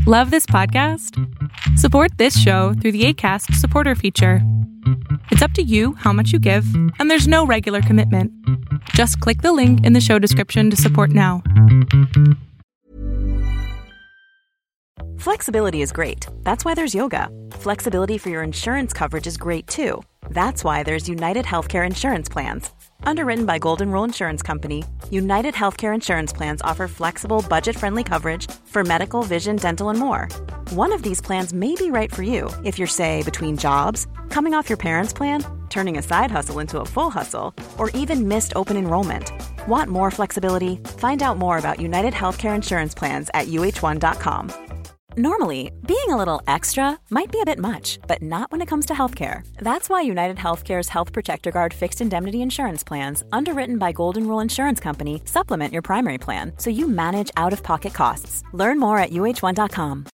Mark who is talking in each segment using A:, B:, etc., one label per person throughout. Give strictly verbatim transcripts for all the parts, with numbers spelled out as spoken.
A: Love this podcast? Support this show through the Acast supporter feature. It's up to you how much you give, and there's no regular commitment. Just click the link in the show description to support now.
B: Flexibility is great. That's why there's yoga. Flexibility for your insurance coverage is great too. That's why there's United Healthcare Insurance Plans. Underwritten by Golden Rule Insurance Company, United Healthcare Insurance Plans offer flexible, budget-friendly coverage for medical, vision, dental, and more. One of these plans may be right for you if you're, say, between jobs, coming off your parents' plan, turning a side hustle into a full hustle, or even missed open enrollment. Want more flexibility? Find out more about United Healthcare Insurance Plans at U H one dot com. Normally, being a little extra might be a bit much, but not when it comes to healthcare. That's why United Healthcare's Health Protector Guard fixed indemnity insurance plans, underwritten by Golden Rule Insurance Company, supplement your primary plan so you manage out-of-pocket costs. Learn more at U H one dot com.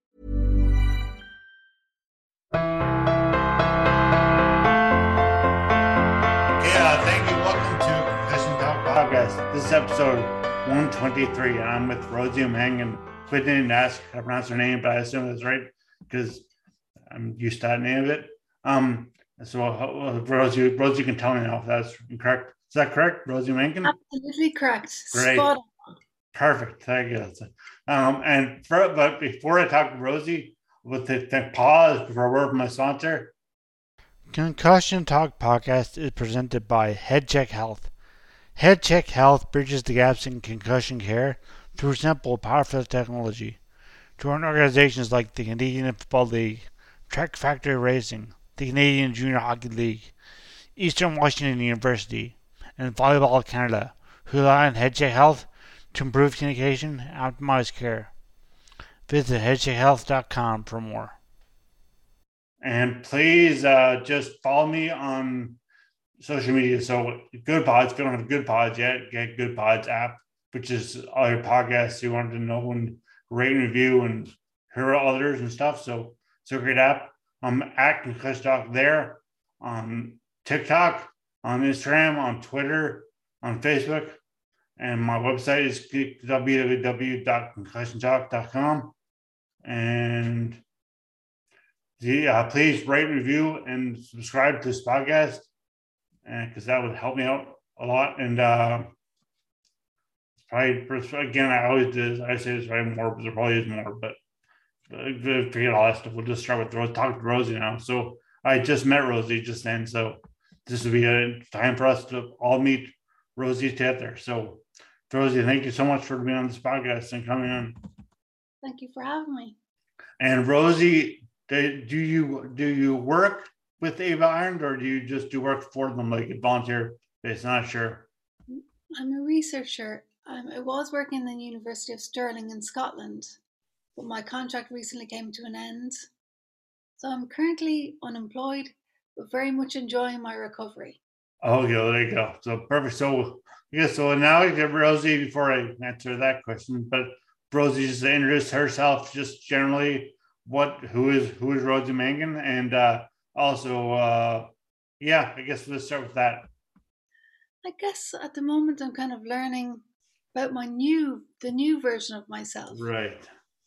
C: Yeah, thank you. Welcome to Concussion Talk Podcast. This is episode one twenty-three, and I'm with Rosie O'Mangan. I didn't ask how to pronounce her name, but I assume it's right because I'm used to that name of it. Um, so uh, Rosie, Rosie, you can tell me now if that's correct. Is that correct, Rosie Mankin?
D: Absolutely correct.
C: Great.
D: Spot on.
C: Perfect. Thank you. Um, and for, but before I talk to Rosie, with the, the pause for a word from my sponsor. Concussion Talk Podcast is presented by HeadCheck Health. HeadCheck Health bridges the gaps in concussion care through simple, powerful technology. Join organizations like the Canadian Football League, Trek Factory Racing, the Canadian Junior Hockey League, Eastern Washington University, and Volleyball Canada, who rely on HeadCheck Health to improve communication and optimize care. Visit head check health dot com for more. And please uh, just follow me on social media. So Good Pods, if you don't have Good Pods yet, get Good Pods app, which is all your podcasts you wanted to know and rate and review and hear others and stuff. So it's a great app. I'm at Concussion Talk there on TikTok, on Instagram, on Twitter, on Facebook. And my website is w w w dot concussion talk dot com. And yeah, please rate, review, and subscribe to this podcast because that would help me out a lot. And uh, probably, again, I always do. I say this right more, but there probably is more. But uh, forget all that stuff. We'll just start with Rose. Talk to Rosie now. So I just met Rosie just then. So this will be a time for us to all meet Rosie together. So Rosie, thank you so much for being on this podcast and coming on.
D: Thank you for having me.
C: And Rosie, do you do you work with Ava Ireland, or do you just do work for them, like a volunteer base? Not sure.
D: I'm a researcher. Um, I was working in the University of Stirling in Scotland, but my contract recently came to an end. So I'm currently unemployed, but very much enjoying my recovery.
C: Oh, yeah, there you go. So perfect. So yeah, so now I get Rosie before I answer that question, but Rosie just introduce herself, just generally what who is who is Rosie Mangan, and uh, also uh, yeah, I guess let's start with that.
D: I guess at the moment I'm kind of learning about my new the new version of myself.
C: Right.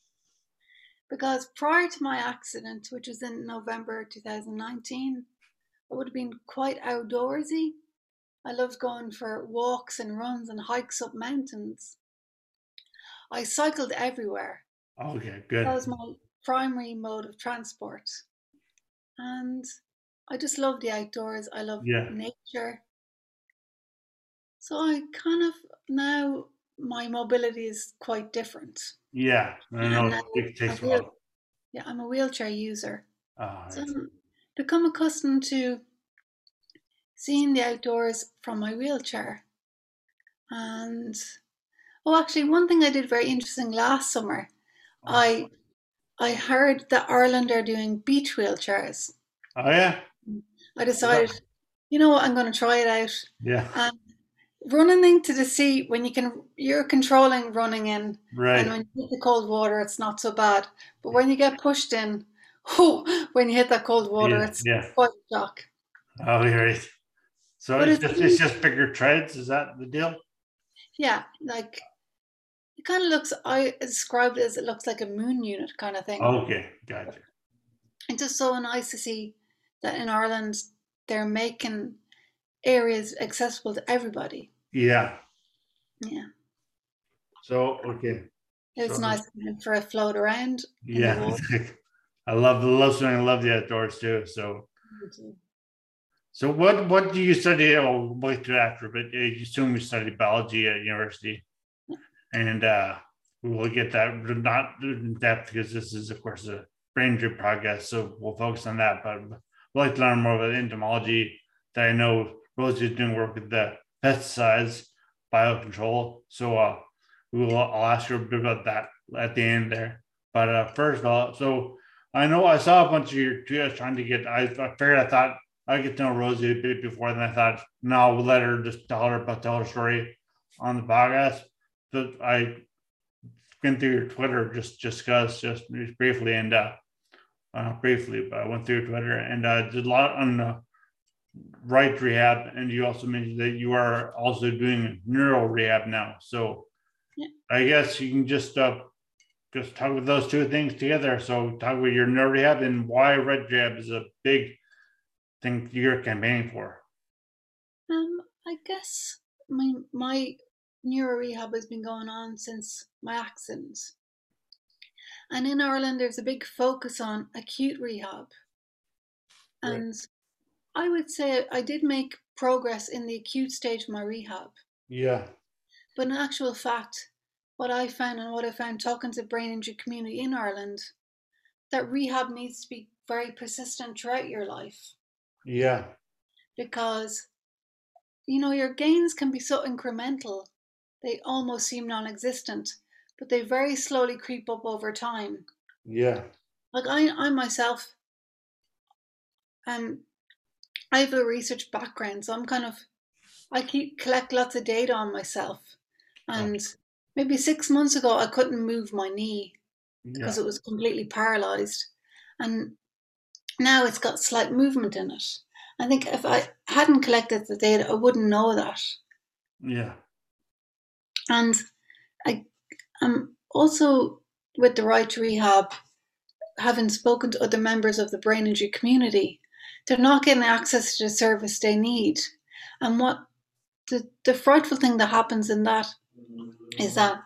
D: Because prior to my accident, which was in November two thousand nineteen, I would have been quite outdoorsy. I loved going for walks and runs and hikes up mountains. I cycled everywhere.
C: Okay, good.
D: That was my primary mode of transport. And I just love the outdoors. I love
C: yeah.
D: nature. So I kind of, now my mobility is quite different.
C: Yeah, I know.
D: And, uh,
C: It takes a
D: wheel,
C: while.
D: Yeah, I'm a wheelchair user.
C: Oh,
D: so I've become accustomed to seeing the outdoors from my wheelchair. And oh, actually, one thing I did very interesting last summer, oh. I I heard that Ireland are doing beach wheelchairs.
C: Oh yeah.
D: I decided, you know what, I'm going to try it out.
C: Yeah.
D: And running into the sea, when you can, you're controlling running in,
C: right.
D: And when you hit the cold water, it's not so bad. But when you get pushed in, oh, when you hit that cold water,
C: yeah.
D: it's
C: yeah.
D: quite a shock.
C: Oh, you're right. So it's, it's just it's just bigger treads. Is that the deal?
D: Yeah, like It kind of looks, I described it as it looks like a moon unit kind of thing.
C: Okay, gotcha.
D: It's just so nice to see that in Ireland they're making areas accessible to everybody.
C: Yeah.
D: Yeah.
C: So, okay.
D: It was
C: So,
D: nice for a float around.
C: yeah. I love the love swimming. I love the outdoors too. So, so what what do you study? I'll wait to after, but you assume you study biology at university, and uh, we will get that not in depth because this is, of course, a brain injury podcast. So we'll focus on that. But we'd like to learn more about entomology. That I know Rosie is doing work with the pesticides, biocontrol. So uh, we will. I'll ask you a bit about that at the end there. But uh, first of all, so I know I saw a bunch of your tweets trying to get. I, I figured I thought I'd get to know Rosie a bit before. Then I thought, no, we'll let her just tell her about tell her story on the podcast. But I went through your Twitter just just cause just briefly and uh, uh briefly, but I went through Twitter and uh, did a lot on uh, right rehab, and you also mentioned that you are also doing neuro rehab now. So
D: yeah.
C: I guess you can just uh, just talk with those two things together. So talk about your neuro rehab and why right rehab is a big thing you're campaigning for.
D: Um, I guess my my neuro rehab has been going on since my accident, and in Ireland there's a big focus on acute rehab, right. And I would say I did make progress in the acute stage of my rehab.
C: Yeah.
D: But in actual fact, what I found and what I found talking to the brain injury community in Ireland, that rehab needs to be very persistent throughout your life.
C: Yeah.
D: Because, you know, your gains can be so incremental, they almost seem non-existent, but they very slowly creep up over time.
C: Yeah.
D: Like I, I myself, um, I have a research background, so I'm kind of, I keep collect lots of data on myself. And oh. maybe six months ago, I couldn't move my knee because yeah. it was completely paralyzed. And now it's got slight movement in it. I think if I hadn't collected the data, I wouldn't know that.
C: Yeah.
D: And I am also with the Right to Rehab, having spoken to other members of the brain injury community, they're not getting access to the service they need. And what the, the frightful thing that happens in that is that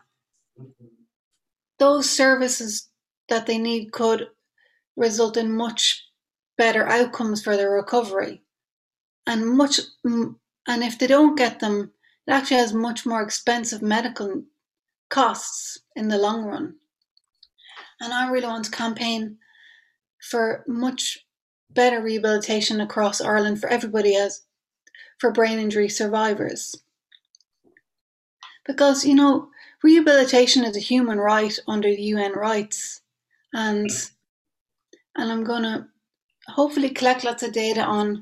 D: those services that they need could result in much better outcomes for their recovery. And much, and if they don't get them, it actually has much more expensive medical costs in the long run. And I really want to campaign for much better rehabilitation across Ireland for everybody as for brain injury survivors. Because, you know, rehabilitation is a human right under the U N rights. And, and I'm going to hopefully collect lots of data on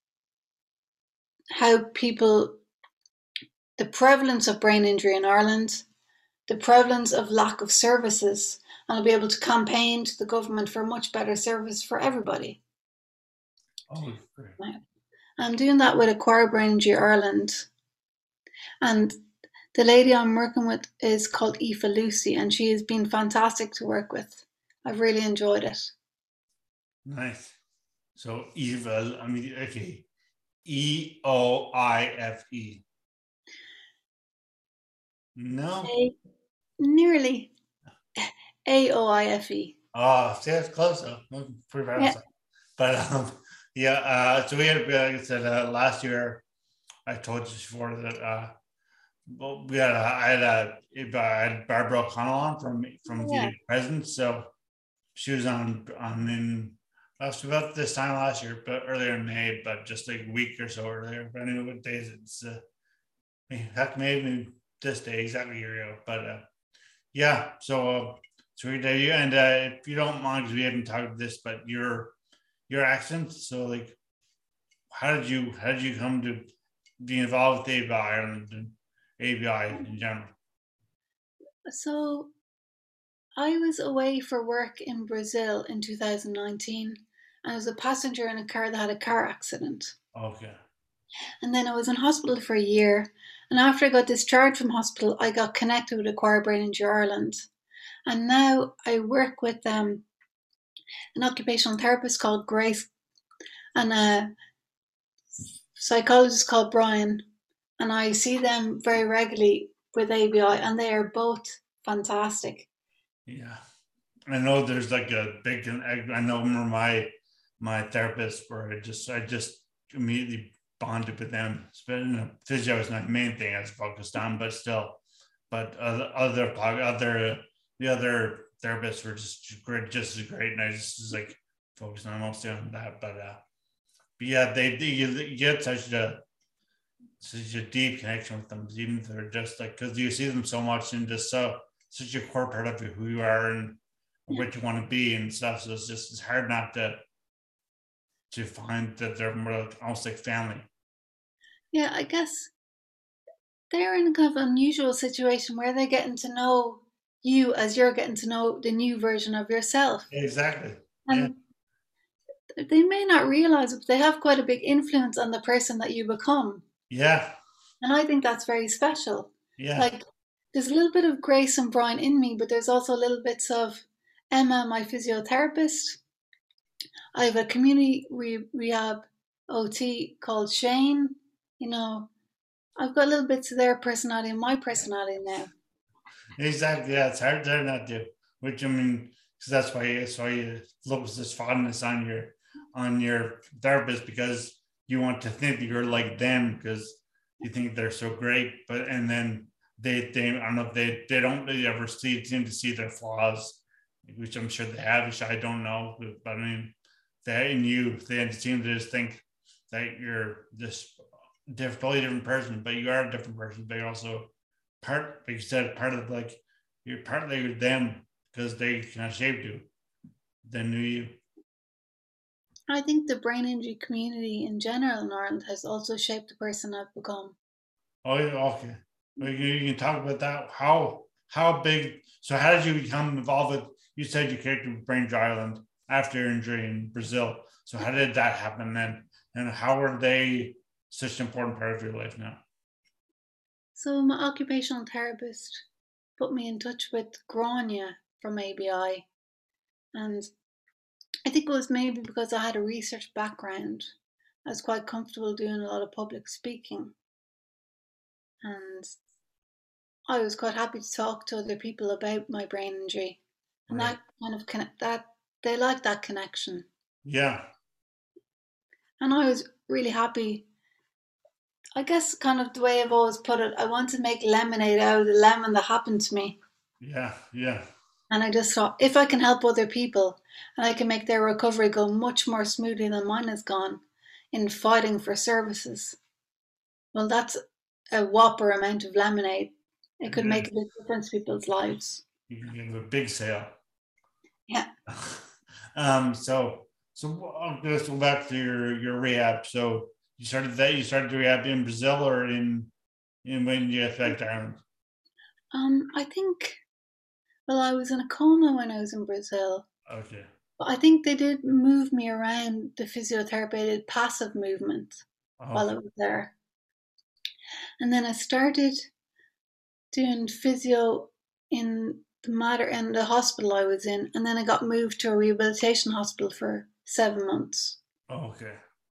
D: how people, the prevalence of brain injury in Ireland, the prevalence of lack of services, and I'll be able to campaign to the government for much better service for everybody.
C: Oh, great.
D: I'm doing that with Acquire Brain Injury Ireland. And the lady I'm working with is called Aoife Lucy, and she has been fantastic to work with. I've really enjoyed it.
C: Nice. So Aoife, I mean, okay. E O I F E. No.
D: A, nearly. A O I F E.
C: Oh, see, that's close though. Pretty bad. Yeah. But um, yeah, uh, so we had, like I said, uh, last year, I told you before that uh, well, we had, a, I had, a, I had Barbara O'Connell on from from yeah. the Presence. So she was on on in last about this time last year, but earlier in May, but just like a week or so earlier. But I knew what days it's. Uh, heck, maybe this day exactly a year ago. But uh, yeah, so. Uh, So we did you, and uh, if you don't mind, because we haven't talked about this, but your your accent. So, like, how did you how did you come to be involved with A B I Ireland and A B I in general?
D: So, I was away for work in Brazil in two thousand nineteen, and I was a passenger in a car that had a car accident.
C: Okay.
D: And then I was in hospital for a year, And after I got discharged from hospital, I got connected with Acquired Brain Injury Ireland. And now I work with um, an occupational therapist called Grace and a psychologist called Brian. And I see them very regularly with A B I, and they are both fantastic.
C: Yeah. I know there's like a big, I know my my therapist where I just, I just immediately bonded with them. Physio is not the main thing I was focused on, but still, but other, other, other, the other therapists were just great, just as great. And I just was like focused on mostly on that. But, uh, but yeah, they, they you get such a, such a deep connection with them, even if they're just like, because you see them so much and just so, such a core part of who you are and what you want to be and stuff. So it's just, it's hard not to, to find that they're more almost like family.
D: Yeah, I guess they're in a kind of unusual situation where they're getting to know you as you're getting to know the new version of yourself.
C: Exactly.
D: And yeah. They may not realize it, but they have quite a big influence on the person that you become.
C: Yeah.
D: And I think that's very special.
C: Yeah.
D: Like, there's a little bit of Grace and Brian in me, but there's also little bits of Emma, my physiotherapist. I have a community re- rehab O T called Shane. You know, I've got little bits of their personality and my personality now.
C: Exactly. Yeah, it's hard to not do. Which I mean, because that's why that's why you look this fondness on your on your therapist, because you want to think that you're like them because you think they're so great. But and then they they I don't know they they don't really ever see seem to see their flaws, which I'm sure they have, which I don't know. But I mean, they in you they seem to just think that you're this different, totally different person, but you are a different person. But you're also part, like you said, part of like you're partly them because they kind of shaped you, they knew you.
D: I think the brain injury community in general in Ireland has also shaped the person I've become.
C: Oh, okay. Well, you, you can talk about that. How how big? So how did you become involved with? You said you came to Brain Injury Ireland after your injury in Brazil. So how did that happen then? And how are they such an important part of your life now?
D: So my occupational therapist put me in touch with Grania from A B I. And I think it was maybe because I had a research background. I was quite comfortable doing a lot of public speaking. And I was quite happy to talk to other people about my brain injury. And right. that kind of connect that they like that connection.
C: Yeah.
D: And I was really happy. I guess kind of the way I've always put it, I want to make lemonade out of the lemon that happened to me.
C: Yeah, yeah.
D: And I just thought, if I can help other people and I can make their recovery go much more smoothly than mine has gone in fighting for services, well, that's a whopper amount of lemonade. It could make a big difference to people's lives.
C: You can have a big sale.
D: Yeah.
C: um. So, so I'll just go back to your your rehab. So you started that. You started rehab in Brazil or in in when you got back to Ireland?
D: Um, I think. Well, I was in a coma when I was in Brazil.
C: Okay.
D: But I think they did move me around the physiotherapy. I did passive movement oh. while I was there. And then I started doing physio in the matter in the hospital I was in, and then I got moved to a rehabilitation hospital for seven months.
C: Oh, okay.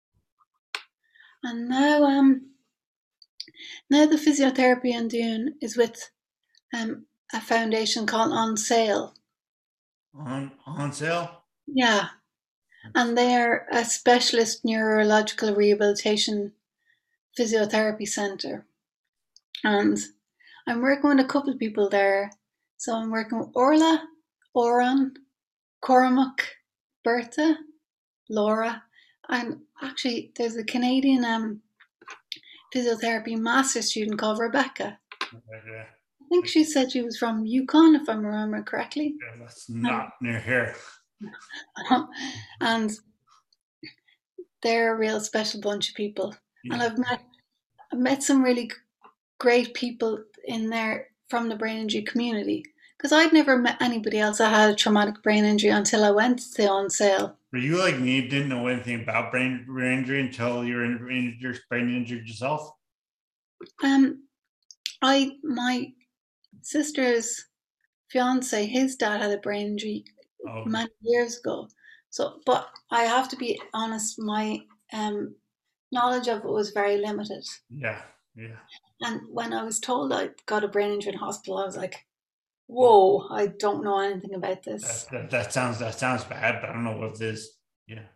D: And now um now the physiotherapy I'm doing is with um a foundation called On Sale.
C: On On Sale?
D: Yeah. And they're a specialist neurological rehabilitation physiotherapy centre. And I'm working with a couple of people there. So I'm working with Orla, Oran, Cormac, Bertha, Laura, and actually there's a Canadian um, physiotherapy master student called Rebecca.
C: Okay.
D: I think she said she was from Yukon, if I'm remembering correctly.
C: Yeah, that's not um, near here.
D: And they're a real special bunch of people. Yeah. And I've met I've met some really great people in there from the brain injury community, because I'd never met anybody else that had a traumatic brain injury until I went to On Sale.
C: Were you like me, didn't know anything about brain, brain injury until you were in, in, brain injured yourself?
D: Um, I my sister's fiance, his dad had a brain injury
C: Okay.
D: many years ago. So, but I have to be honest, my um, knowledge of it was very limited.
C: Yeah. Yeah.
D: And when I was told I got a brain injury in hospital, I was like, "Whoa, I don't know anything about this."
C: That, that that sounds that sounds bad, but I don't know what it is. Yeah.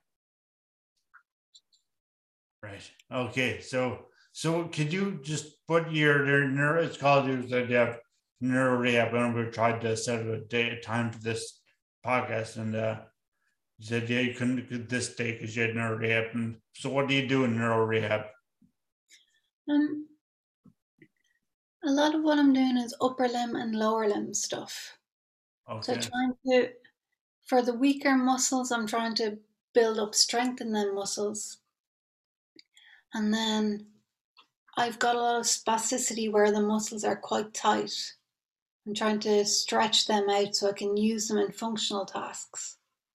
C: Right. Okay. So so could you just put your their neuro? It's called they have neuro rehab. When we tried to set a day a time for this podcast, and uh, you said yeah you couldn't do this day because you had neuro rehab. And so what do you do in neuro rehab?
D: Um, a lot of what I'm doing is upper limb and lower limb stuff. So
C: Okay.
D: trying to, for the weaker muscles, I'm trying to build up strength in them muscles. And then I've got a lot of spasticity where the muscles are quite tight. I'm trying to stretch them out so I can use them in functional tasks.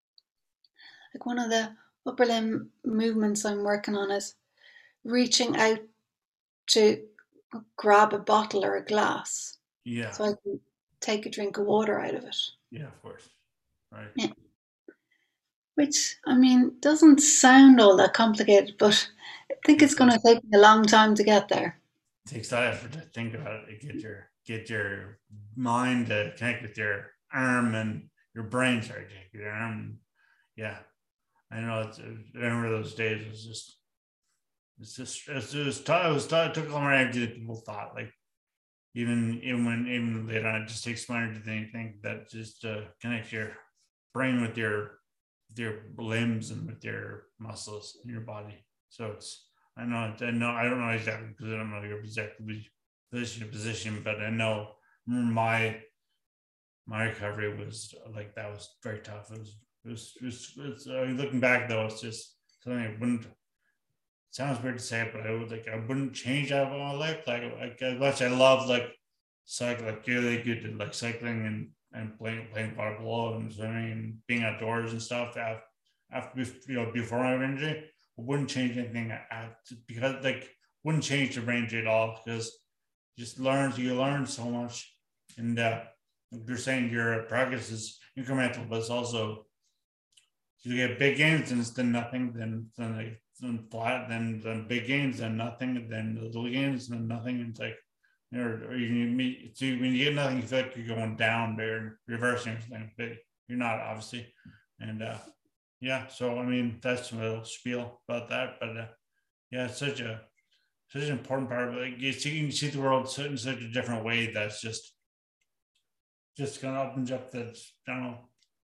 D: Like one of the upper limb movements I'm working on is reaching out to grab a bottle or a glass
C: Yeah.
D: so I can take a drink of water out of it.
C: Yeah, of course. Right.
D: Yeah. Which, I mean, doesn't sound all that complicated, but I think it's going to take me a long time to get there.
C: It takes that effort to think about it, get your get your mind to connect with your arm and your brain. Sorry, your arm. Yeah, I know. It's, I remember those days. It was just, it's just, it was, it was tough. It was tough. It took a long time to do people thought. Like even even when even later on, it just takes longer to think, think that just to uh, connect your brain with your with your limbs and with your muscles in your body. So it's. I know, I know, I don't know exactly because I don't know your exactly position to position, but I know my my recovery was like that was very tough. It was, it was, it was, it was uh, looking back though, it's just something I wouldn't. It sounds weird to say, but I would like I wouldn't change that of my life. Like, like as much I love like cycling, like really good at like cycling and and playing playing water polo and swimming and being outdoors and stuff. After, after you know before my injury. Wouldn't change anything at, because like wouldn't change the range at all because you just learn you learn so much and uh, you're saying your progress is incremental, but it's also you get big gains and it's then nothing, then then like then flat, then then big gains, then nothing, then little gains, then nothing. And it's like you know, or you meet so when you get nothing, you feel like you're going down there, reversing everything, but you're not obviously, and. uh Yeah, so I mean that's a little spiel about that, but uh, yeah, it's such a such an important part of it. Like, you see, you see the world in such a different way. That's just just kind of opens up that I don't know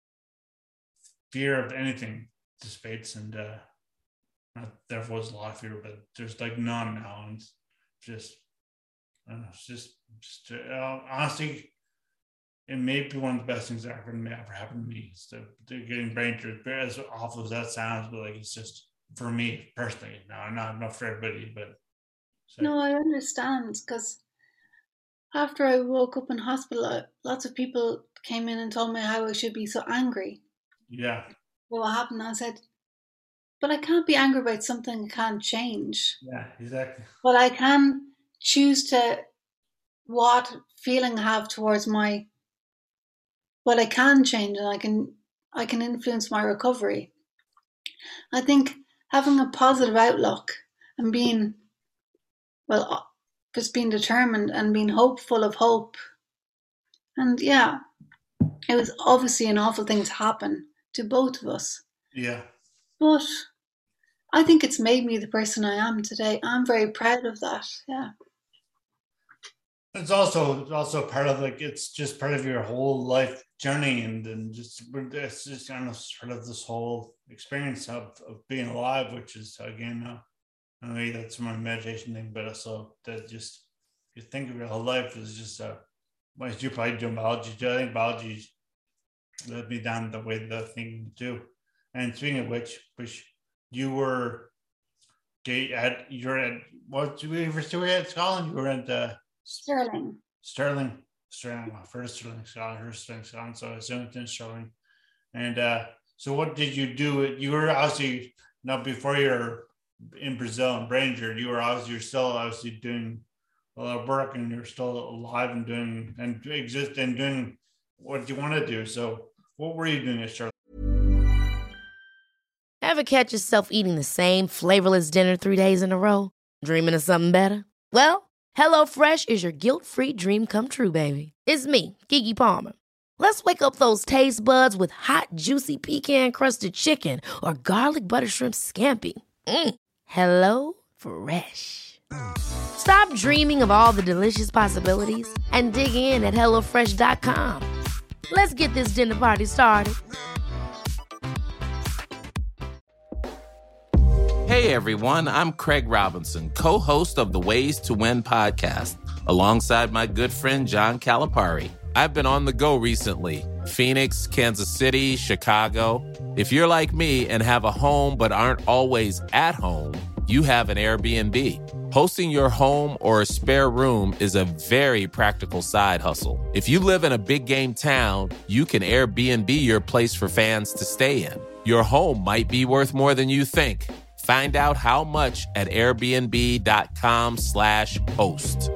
C: fear of anything dissipates, and uh, not there was a lot of fear, but there's like none now, and just I don't know, it's just just uh, honestly. It may be one of the best things that ever, ever happened to me. Is to, to getting brain injury, as awful as that sounds, but like it's just for me personally. Now, not not for everybody, but
D: so. No, I understand because after I woke up in hospital, lots of people came in and told me how I should be so angry.
C: Yeah.
D: Well, what happened? I said, but I can't be angry about something I can't change.
C: Yeah, exactly.
D: But I can choose to what feeling I have towards my. But I can change and I can I can influence my recovery. I think having a positive outlook and being well just being determined and being hopeful of hope. And yeah, it was obviously an awful thing to happen to both of us.
C: Yeah.
D: But I think it's made me the person I am today. I'm very proud of that. Yeah.
C: It's also it's also part of like it's just part of your whole life journey, and and just it's just kind of part of this whole experience of, of being alive, which is again, uh, I mean that's my meditation thing, but also that just you think of your whole life is just uh, well, you probably do biology too. I think biology led me down the way the thing too. And speaking of which, which you were at you're at what university were you at Scotland? You were at uh,
D: Stirling.
C: Stirling. Stirling. My first Stirling Scotland, first Stirling Scotland. So I assumed in Stirling. And uh, so what did you do? You were obviously now before you're in Brazil and brain injured, you were obviously you're still obviously doing a lot of work and you're still alive and doing and exist and doing what you want to do. So what were you doing at Charlotte?
E: Ever catch yourself eating the same flavorless dinner three days in a row? Dreaming of something better? Well, HelloFresh is your guilt-free dream come true, baby. It's me, Keke Palmer. Let's wake up those taste buds with hot, juicy pecan-crusted chicken or garlic butter shrimp scampi. Mm. Hello Fresh. Stop dreaming of all the delicious possibilities and dig in at hello fresh dot com. Let's get this dinner party started.
F: Hey everyone, I'm Craig Robinson, co-host of the Ways to Win podcast, alongside my good friend John Calipari. I've been on the go recently. Phoenix, Kansas City, Chicago. If you're like me and have a home but aren't always at home, you have an Airbnb. Hosting your home or a spare room is a very practical side hustle. If you live in a big game town, you can Airbnb your place for fans to stay in. Your home might be worth more than you think. Find out how much at airbnb.com slash host.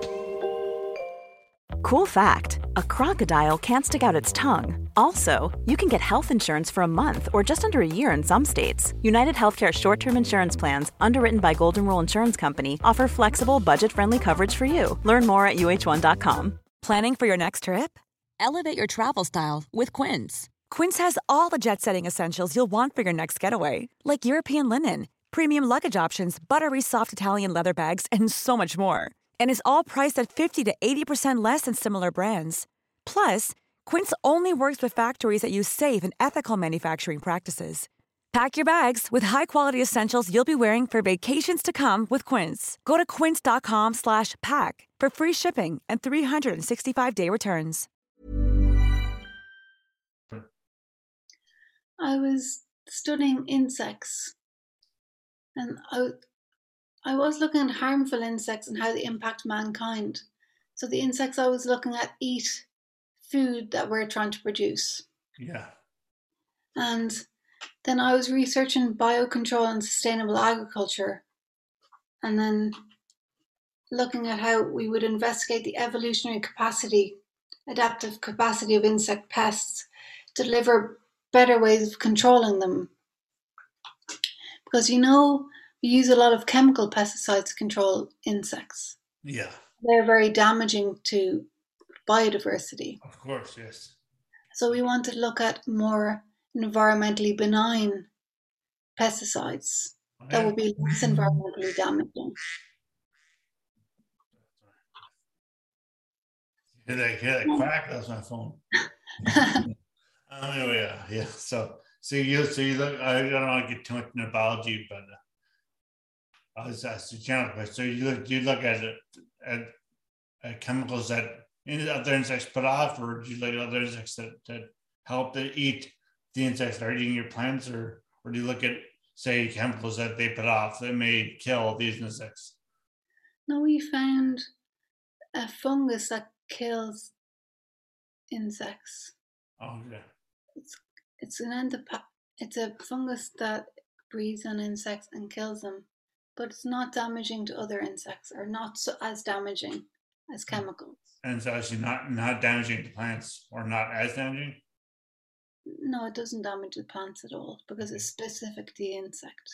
B: Cool fact, a crocodile can't stick out its tongue. Also, you can get health insurance for a month or just under a year in some states. United Healthcare short-term insurance plans, underwritten by Golden Rule Insurance Company, offer flexible, budget-friendly coverage for you. Learn more at U H one dot com.
G: Planning for your next trip? Elevate your travel style with Quince. Quince has all the jet-setting essentials you'll want for your next getaway, like European linen, premium luggage options, buttery soft Italian leather bags, and so much more. And is all priced at fifty to eighty percent less than similar brands. Plus, Quince only works with factories that use safe and ethical manufacturing practices. Pack your bags with high-quality essentials you'll be wearing for vacations to come with Quince. Go to quince.com slash pack for free shipping and three sixty-five day returns.
D: I was studying insects, and I, I was looking at harmful insects and how they impact mankind. So the insects I was looking at eat food that we're trying to produce.
C: Yeah.
D: And then I was researching biocontrol and sustainable agriculture, and then looking at how we would investigate the evolutionary capacity, adaptive capacity of insect pests to deliver better ways of controlling them. Because, you know, we use a lot of chemical pesticides to control insects.
C: Yeah.
D: They're very damaging to biodiversity.
C: Of course, yes.
D: So we want to look at more environmentally benign pesticides that will be less environmentally damaging.
C: Hear that, hear that crack? That's my phone. um, anyway, yeah, yeah. So, so you, so you look. I don't want to get too much into biology, but uh, I was asked a general question. So you look, you look at it at, at chemicals that other insects put off, or do you look at other insects that, that help to eat the insects that are eating your plants, or or do you look at, say, chemicals that they put off that may kill these insects?
D: No, we found a fungus that kills insects.
C: Oh, yeah.
D: It's it's an endop- It's a fungus that breeds on insects and kills them, but it's not damaging to other insects, or not so as damaging as chemicals.
C: And it's actually not not damaging to plants, or not as damaging.
D: No, it doesn't damage the plants at all because it's specific to the insect.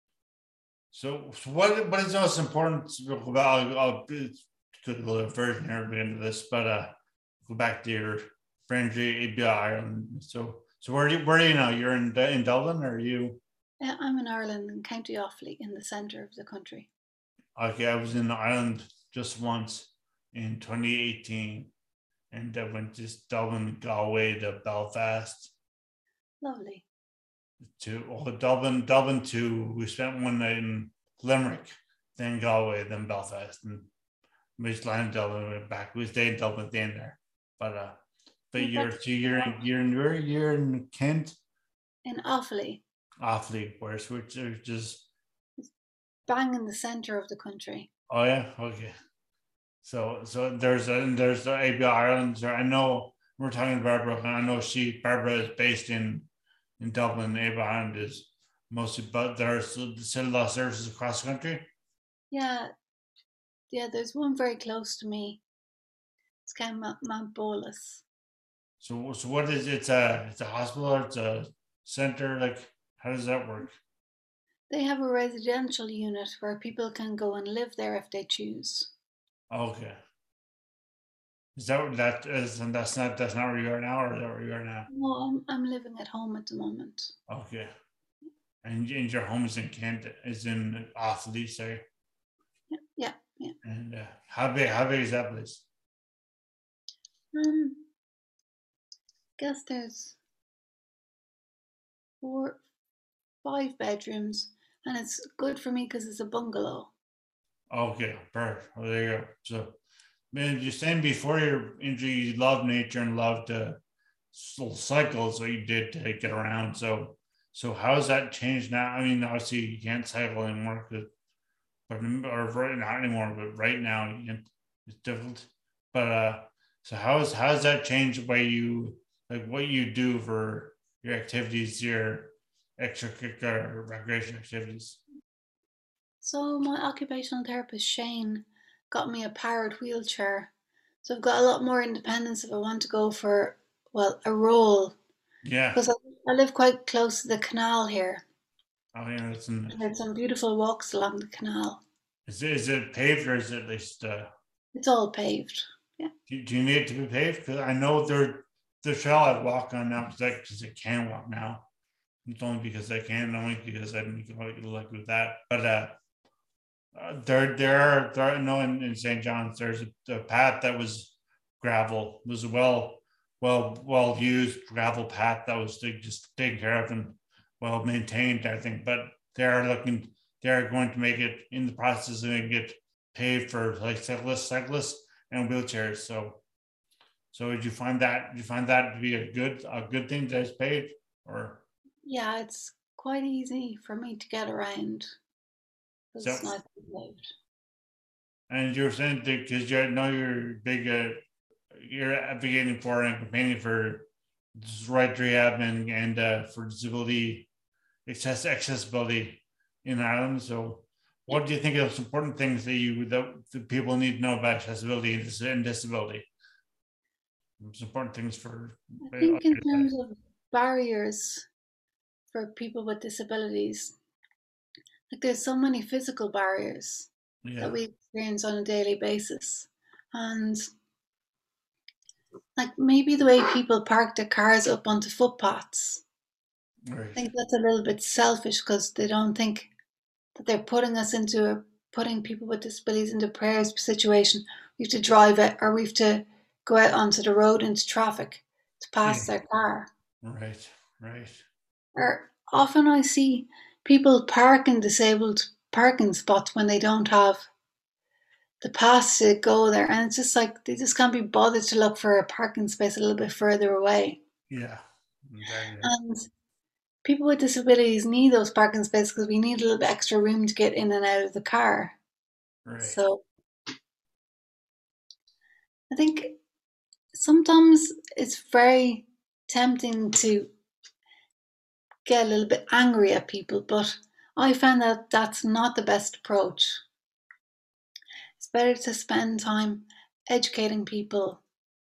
C: So, so what what is most important about? I'll, I'll do a little version here at the end of this, but uh, go back to your friend A B I Ireland. So, so where do you, where do you know? You're in in Dublin, or are you?
D: Yeah, I'm in Ireland, in County Offaly, in the centre of the country.
C: Okay, I was in Ireland just once in twenty eighteen, and I went to Dublin, Galway to Belfast.
D: Lovely.
C: To oh, Dublin, Dublin to we spent one night in Limerick, then Galway, then Belfast, and we just landed in Dublin and went back. We stayed in Dublin at the end there, but uh, but you're so you're in you're in where you're in Kent,
D: in Offaly.
C: Offaly, where's which is just
D: bang in the centre of the country.
C: Oh yeah, okay. So so there's a there's the A B I Ireland. I know we're talking to Barbara, and I know she Barbara is based in. In Dublin, A B I Ireland is mostly, but there's still a lot of services across the country.
D: Yeah, Yeah, there's one very close to me. It's called Mount, Mount Bolus.
C: So, so what is it? It's a it's a hospital. Or it's a center. Like, how does that work?
D: They have a residential unit where people can go and live there if they choose.
C: Okay. Is that what that is? And that's not that's not where you are now, or is that where you are now?
D: No, I'm, I'm living at home at the moment.
C: Okay. And, and your home is in Kent, is in Offaly, sorry.
D: Yeah, yeah, yeah.
C: And uh, how big? How big is that place?
D: Um, guess there's four, five bedrooms, and it's good for me because it's a bungalow.
C: Okay, perfect. Well, there you go. So, man, you're saying before your injury, you loved nature and loved uh, little cycles that you did to get around. So, so how has that changed now? I mean, obviously you can't cycle anymore, but or right not anymore, but right now you can, it's difficult. But uh, so how's how's that changed the way you like what you do for your activities, your extracurricular recreation activities?
D: So my occupational therapist Shane got me a powered wheelchair, so I've got a lot more independence if I want to go for well a roll
C: Yeah.
D: because I, I live quite close to the canal here.
C: Oh yeah, that's in,
D: And there's some beautiful walks along the canal.
C: is it, is it paved or is it at least? Uh,
D: It's all paved. Yeah.
C: do, do you need it to be paved? Because I know there the trail I walk on now because I can walk now. It's only because I can, not only because I didn't like with that. But uh, uh, there, there are, there are no in, in Saint John's. There's a, a path that was gravel. It was a well, well, well used gravel path that was just taken care of and well maintained, I think. But they are looking, they are going to make it in the process of making it paved for like cyclists, cyclists and wheelchairs. So, so did you find that? Did you find that to be a good, a good thing that is paved, or?
D: Yeah, it's quite easy for me to get around because
C: So,
D: it's not paved.
C: and you're saying because you know you're big, uh, you're advocating for and campaigning for right to rehab and, and uh, for disability access accessibility in Ireland. So, what do you think are some important things that you that the people need to know about accessibility and disability? Some important things for.
D: I think in terms of barriers for people with disabilities, like there's so many physical barriers
C: Yeah.
D: that we experience on a daily basis, and like maybe the way people park their cars up onto footpaths.
C: Right.
D: I think that's a little bit selfish because they don't think that they're putting us into a putting people with disabilities into a prayer situation. We have to drive it, or we have to go out onto the road into traffic to pass
C: Yeah.
D: their car.
C: Right, right.
D: Or often I see people park in disabled parking spots when they don't have the pass to go there, and it's just like they just can't be bothered to look for a parking space a little bit further away.
C: Yeah. Exactly.
D: And people with disabilities need those parking spaces because we need a little bit extra room to get in and out of the car.
C: Right.
D: So I think sometimes it's very tempting to get a little bit angry at people, but I found that that's not the best approach. It's better to spend time educating people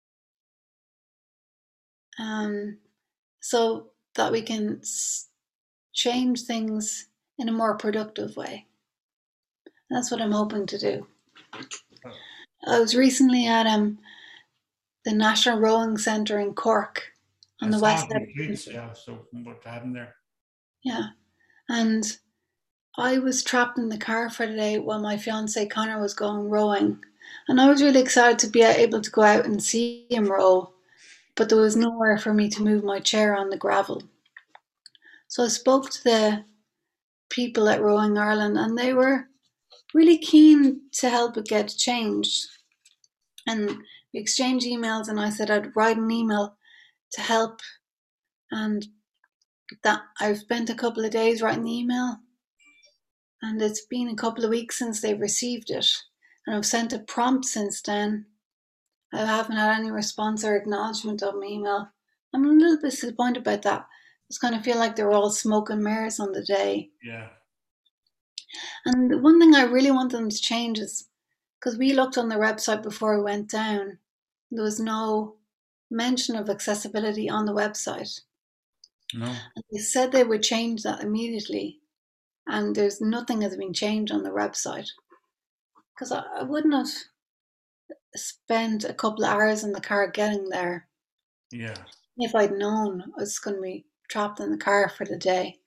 D: um, so that we can s- change things in a more productive way. That's what I'm hoping to do. I was recently at um, the National Rowing Centre in Cork on the west side.
C: Yeah, so what happened there?
D: Yeah, and I was trapped in the car for the day while my fiance Connor was going rowing, and I was really excited to be able to go out and see him row, but there was nowhere for me to move my chair on the gravel. So I spoke to the people at Rowing Ireland, and they were really keen to help it get changed. And we exchanged emails, and I said I'd write an email to help, and that I've spent a couple of days writing the email, and it's been a couple of weeks since they've received it, and I've sent a prompt since then. I haven't had any response or acknowledgement of my email. I'm a little bit disappointed about that. I just kind of feel like they're all smoke and mirrors on the day.
C: Yeah.
D: And one thing I really want them to change is because we looked on the website before we went down. There was no mention of accessibility on the website.
C: No.
D: And they said they would change that immediately, and there's nothing has been changed on the website. Because I, I wouldn't have spent a couple of hours in the car getting there.
C: Yeah.
D: If I'd known I was going to be trapped in the car for the day.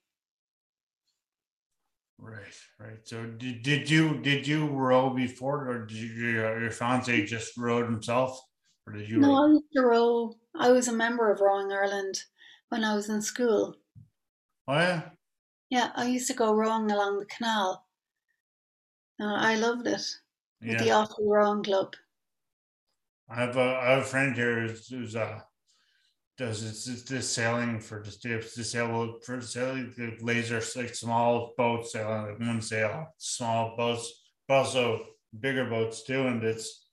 C: Right, right. So did, did you did you row before, or did you, your, your fiance just rowed himself, or did you?
D: No,
C: row?
D: I used to row. I was a member of Rowing Ireland when I was in school.
C: Oh yeah.
D: Yeah, I used to go rowing along the canal. Uh, I loved it with
C: Yeah.
D: the Offaly Rowing Club.
C: I have a I have a friend here who's, who's uh does this, this sailing for just to sail for sailing the lasers, like small boats sailing, like one sail, small boats, but also bigger boats too, and it's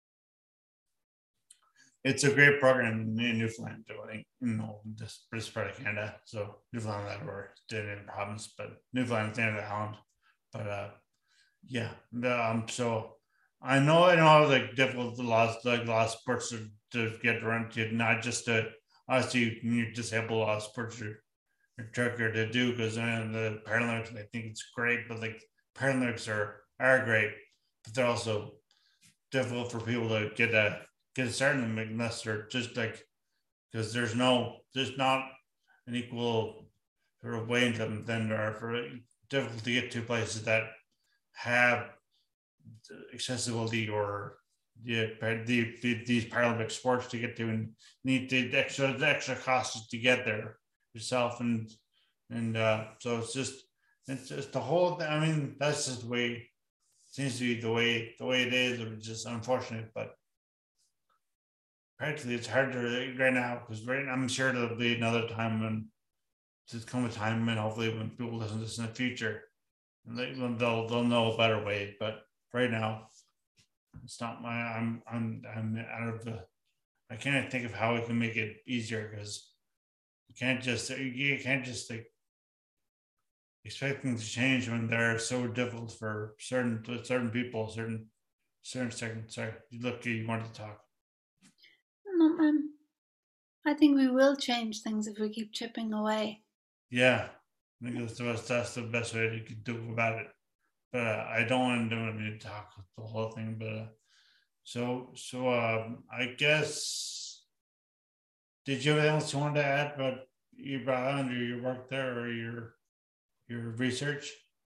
C: it's a great program in Newfoundland. I think, you know, this this part of Canada. So Newfoundland that or Dunedin province, but Newfoundland's the end of the island. But uh, yeah, the, um, so I know I know how like difficult the last like last sports to, to get around to, not just to obviously you disable a lot of sports are, are trickier to do because uh, the Paralympics I think it's great, but like Paralympics are are great, but they're also difficult for people to get a get started in unless they're just like because there's no there's not an equal sort of way into them than there are for difficult to get to places that have accessibility or the, the, the these Paralympic sports to get to and need the extra the extra costs to get there yourself and and uh, so it's just it's just the whole thing. I mean that's just the way seems to be the way the way it is, which is just unfortunate, but practically it's hard to right now because right I'm sure there'll be another time when there's come a time and hopefully when people listen to this in the future and they, they'll they'll know a better way. But right now, it's not my. I'm I'm I'm out of the. I can't think of how we can make it easier because you can't just you can't just like expect things to change when they're so difficult for certain certain people, certain certain seconds. Sorry, look, you wanted to talk.
D: No, um, I think we will change things if we keep chipping away.
C: Yeah, I think that's the best, that's the best way to do about it. But uh, I don't want to do it to talk the whole thing. But uh, so so um, I guess did you have anything else you wanted to add about your background or your work there or your your research?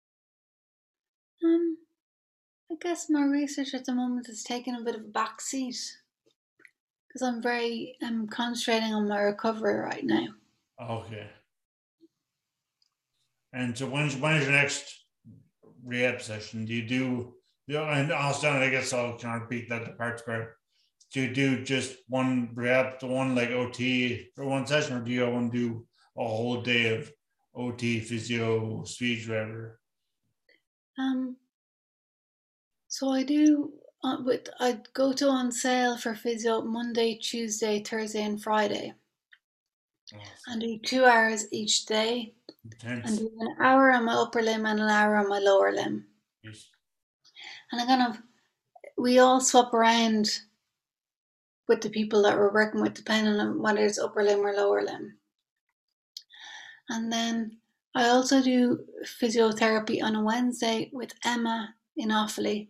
D: Um, I guess my research at the moment is taking a bit of a back seat because I'm very I'm concentrating on my recovery right now.
C: Okay. And so when's when is your next rehab session? Do you do you know, and also I guess I'll kind of repeat that the parts where do you do just one rehab, one like O T for one session, or do you want to do a whole day of O T, physio, speech, whatever?
D: Um, so I do. Uh, with I go to on sale for physio Monday, Tuesday, Thursday, and Friday,
C: Awesome.
D: and do two hours each day,
C: Intense.
D: and do an hour on my upper limb and an hour on my lower limb.
C: Yes.
D: And I kind of we all swap around with the people that we're working with, depending on whether it's upper limb or lower limb. And then I also do physiotherapy on a Wednesday with Emma in Offaly.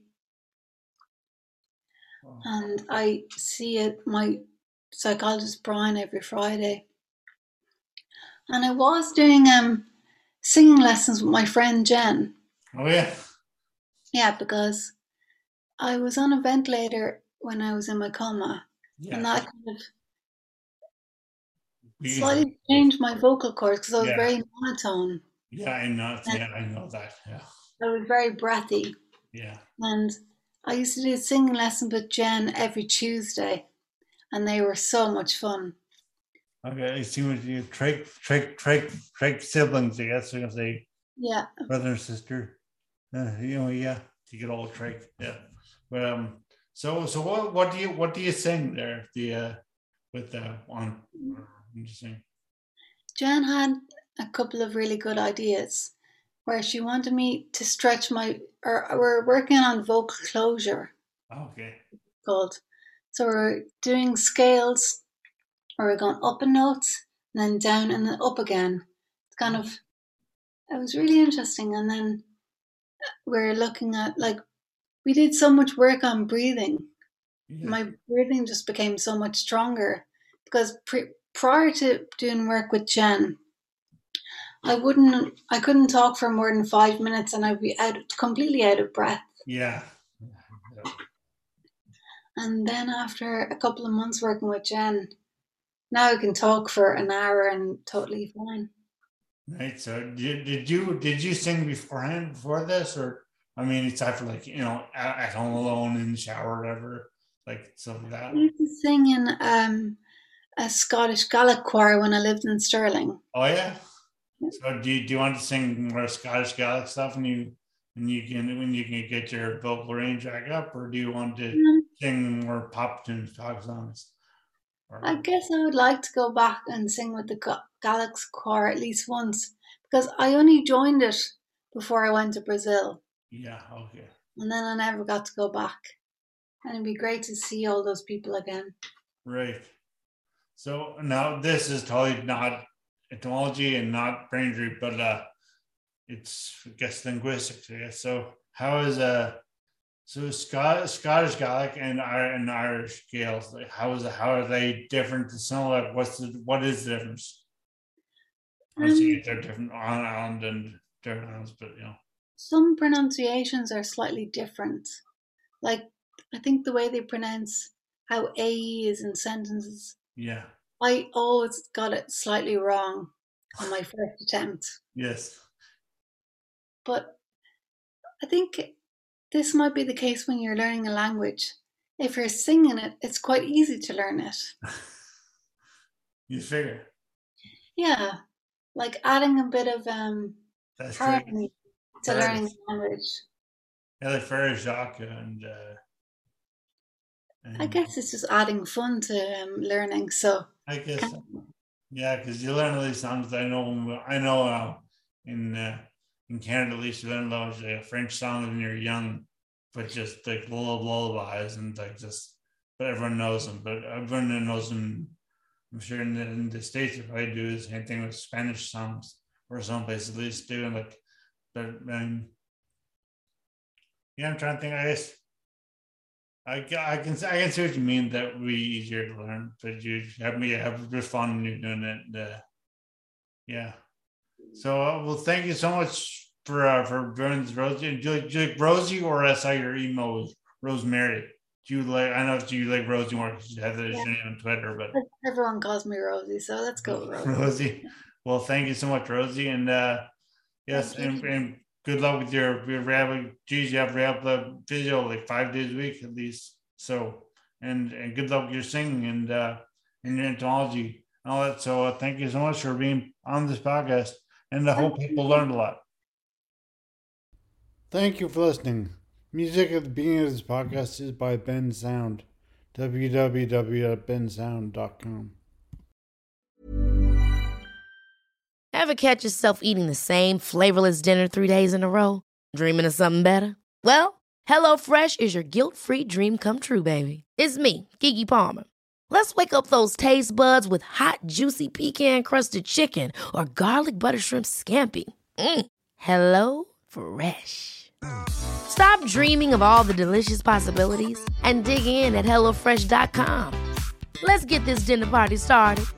C: Oh.
D: And I see it, my psychologist Brian every Friday. And I was doing um singing lessons with my friend Jen.
C: Oh yeah.
D: Yeah, because I was on a ventilator when I was in my coma.
C: Yeah.
D: And that kind of
C: We-
D: slightly changed my vocal cords because I was
C: Yeah.
D: very monotone.
C: Yeah, I know. Yeah, I know that. Yeah.
D: I was very breathy.
C: Yeah.
D: And I used to do singing lessons with Jen every Tuesday. And they were so much fun.
C: Okay, I see what you trick, trick, trick, trick siblings. I guess you're gonna say
D: Yeah.
C: brother and sister. Uh, you know, yeah, you get all trick. Yeah, but um, so so what what do you what do you sing there? The uh, with the on. Interesting.
D: Jen had a couple of really good ideas where she wanted me to stretch my, or we're working on vocal closure.
C: Okay.
D: Called. So we're doing scales, or we're going up in notes, and then down and then up again. It's kind of, it was really interesting. And then we're looking at, like, we did so much work on breathing. Yeah. My breathing just became so much stronger because pre- prior to doing work with Jen, I wouldn't, I couldn't talk for more than five minutes and I'd be out, completely out of breath.
C: Yeah.
D: yeah. And then after a couple of months working with Jen, now I can talk for an hour and totally fine.
C: Right. So did, did you did you sing beforehand before this, or I mean, it's after, like, you know, at, at home alone in the shower or whatever, like stuff like that.
D: I used to sing in um, a Scottish Gaelic choir when I lived in Stirling.
C: Oh yeah. yeah. So do you, do you want to sing more Scottish Gaelic stuff when you when you can when you can get your vocal range back up, or do you want to mm-hmm. sing more pop tunes, pop songs? Or...
D: I guess I would like to go back and sing with the Gaelic choir at least once, because I only joined it before I went to Brazil.
C: Yeah, okay.
D: And then I never got to go back. And it'd be great to see all those people again.
C: Right. So now this is totally not etymology and not brain injury, but uh, it's, I guess, linguistics, I guess. So how is uh so Scott, Scottish Gaelic and and Irish Gaels, like how is it, how are they different to similar? What's the what is the difference? Obviously, um, they're different on island and different islands, but you know.
D: Some pronunciations are slightly different. Like, I think the way they pronounce how A is in sentences.
C: Yeah.
D: I always got it slightly wrong on my first attempt.
C: Yes.
D: But I think this might be the case when you're learning a language. If you're singing it, it's quite easy to learn it.
C: You figure.
D: Yeah. Like adding a bit of um
C: That's
D: harmony to Fair. learning the language.
C: Yeah, like Frere Jacques and, uh, and
D: I guess it's just adding fun to um, learning. So
C: I guess, so. Yeah, because you learn all these songs. I know, I know, uh, in uh, in Canada at least, you learn those like, French songs when you're young, but just like little lullabies and like just, but everyone knows them. But everyone knows them. I'm sure in the, in the States, if I do the same thing with Spanish songs, or someplace at least doing like. But um, yeah, I'm trying to think. I guess I, I can I can see what you mean. That would be easier to learn, but you have me have just fun when you're doing it. Uh, yeah. So uh, well, thank you so much for uh, for doing this, Rosie. Do you, like, do you like Rosie, or I saw your email was Rosemary? Do you like? I know you like Rosie more because you have that yeah. name on Twitter, but
D: everyone calls me Rosie, so let's go with Rosie.
C: Rosie. Well, thank you so much, Rosie, and. Uh, Yes, and, and good luck with your your rehab. Geez, you have rehab physio like five days a week at least. So, and and good luck with your singing and uh, and your entomology and all that. So, uh, thank you so much for being on this podcast, and I hope people learned a lot. Thank you for listening. Music at the beginning of this podcast is by Ben Sound. w w w dot ben sound dot com.
E: Ever catch yourself eating the same flavorless dinner three days in a row? Dreaming of something better? Well, HelloFresh is your guilt-free dream come true, baby. It's me, Keke Palmer. Let's wake up those taste buds with hot, juicy pecan-crusted chicken or garlic butter shrimp scampi. Mm. Hello Fresh. Stop dreaming of all the delicious possibilities and dig in at hello fresh dot com. Let's get this dinner party started.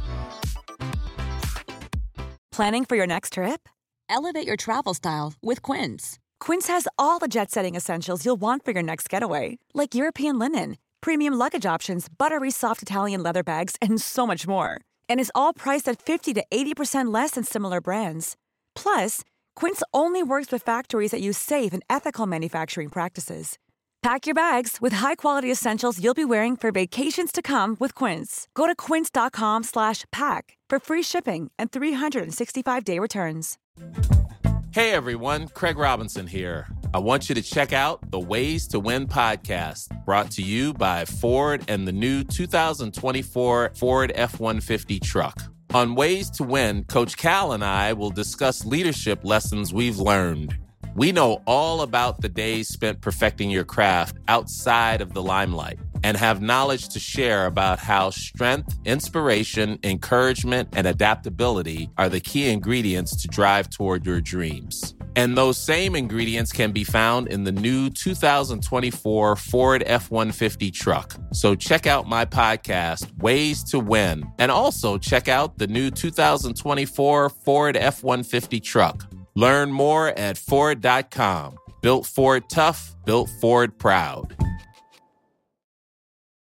G: Planning for your next trip? Elevate your travel style with Quince. Quince has all the jet-setting essentials you'll want for your next getaway, like European linen, premium luggage options, buttery soft Italian leather bags, and so much more. And is all priced at fifty to eighty percent less than similar brands. Plus, Quince only works with factories that use safe and ethical manufacturing practices. Pack your bags with high-quality essentials you'll be wearing for vacations to come with Quince. Go to quince.com slash pack for free shipping and three sixty-five day returns.
F: Hey, everyone. Craig Robinson here. I want you to check out the Ways to Win podcast, brought to you by Ford and the new two thousand twenty-four Ford F one fifty truck. On Ways to Win, Coach Cal and I will discuss leadership lessons we've learned. We know all about the days spent perfecting your craft outside of the limelight and have knowledge to share about how strength, inspiration, encouragement, and adaptability are the key ingredients to drive toward your dreams. And those same ingredients can be found in the new two thousand twenty-four Ford F one fifty truck. So check out my podcast, Ways to Win, and also check out the new two thousand twenty-four Ford F one fifty truck. Learn more at Ford dot com. Built Ford tough, built Ford proud.